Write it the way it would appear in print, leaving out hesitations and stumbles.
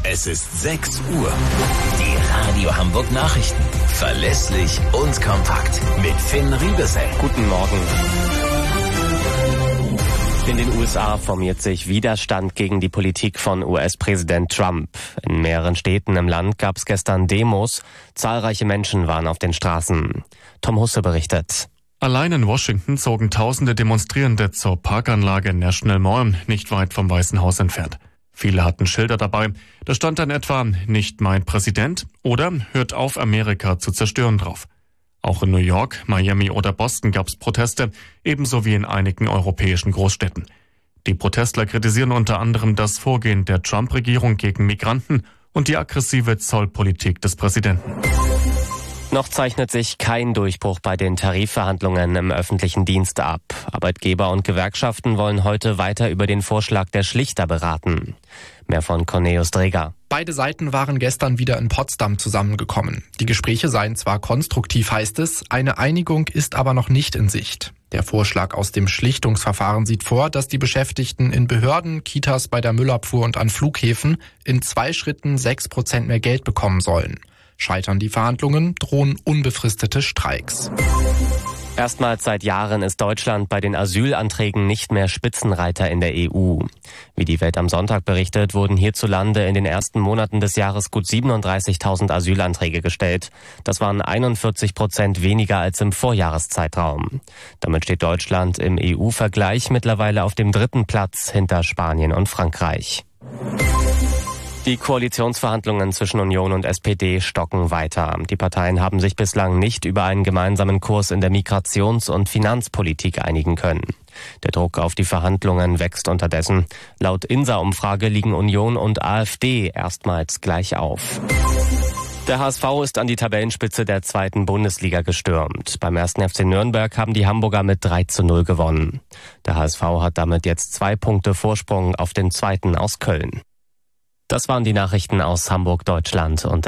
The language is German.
Es ist 6 Uhr. Die Radio Hamburg Nachrichten. Verlässlich und kompakt. Mit Finn Riebesell. Guten Morgen. In den USA formiert sich Widerstand gegen die Politik von US-Präsident Trump. In mehreren Städten im Land gab es gestern Demos. Zahlreiche Menschen waren auf den Straßen. Tom Husse berichtet. Allein in Washington zogen tausende Demonstrierende zur Parkanlage National Mall, nicht weit vom Weißen Haus entfernt. Viele hatten Schilder dabei. Da stand dann etwa "Nicht mein Präsident" oder "Hört auf, Amerika zu zerstören" drauf. Auch in New York, Miami oder Boston gab es Proteste, ebenso wie in einigen europäischen Großstädten. Die Protestler kritisieren unter anderem das Vorgehen der Trump-Regierung gegen Migranten und die aggressive Zollpolitik des Präsidenten. Noch zeichnet sich kein Durchbruch bei den Tarifverhandlungen im öffentlichen Dienst ab. Arbeitgeber und Gewerkschaften wollen heute weiter über den Vorschlag der Schlichter beraten. Mehr von Cornelius Dreger. Beide Seiten waren gestern wieder in Potsdam zusammengekommen. Die Gespräche seien zwar konstruktiv, heißt es, eine Einigung ist aber noch nicht in Sicht. Der Vorschlag aus dem Schlichtungsverfahren sieht vor, dass die Beschäftigten in Behörden, Kitas, bei der Müllabfuhr und an Flughäfen in 2 Schritten 6% mehr Geld bekommen sollen. Scheitern die Verhandlungen, drohen unbefristete Streiks. Erstmals seit Jahren ist Deutschland bei den Asylanträgen nicht mehr Spitzenreiter in der EU. Wie die Welt am Sonntag berichtet, wurden hierzulande in den ersten Monaten des Jahres gut 37.000 Asylanträge gestellt. Das waren 41% weniger als im Vorjahreszeitraum. Damit steht Deutschland im EU-Vergleich mittlerweile auf dem 3. Platz hinter Spanien und Frankreich. Die Koalitionsverhandlungen zwischen Union und SPD stocken weiter. Die Parteien haben sich bislang nicht über einen gemeinsamen Kurs in der Migrations- und Finanzpolitik einigen können. Der Druck auf die Verhandlungen wächst unterdessen. Laut INSA-Umfrage liegen Union und AfD erstmals gleich auf. Der HSV ist an die Tabellenspitze der 2. Bundesliga gestürmt. Beim 1. FC Nürnberg haben die Hamburger mit 3:0 gewonnen. Der HSV hat damit jetzt 2 Punkte Vorsprung auf den 2. aus Köln. Das waren die Nachrichten aus Hamburg, Deutschland und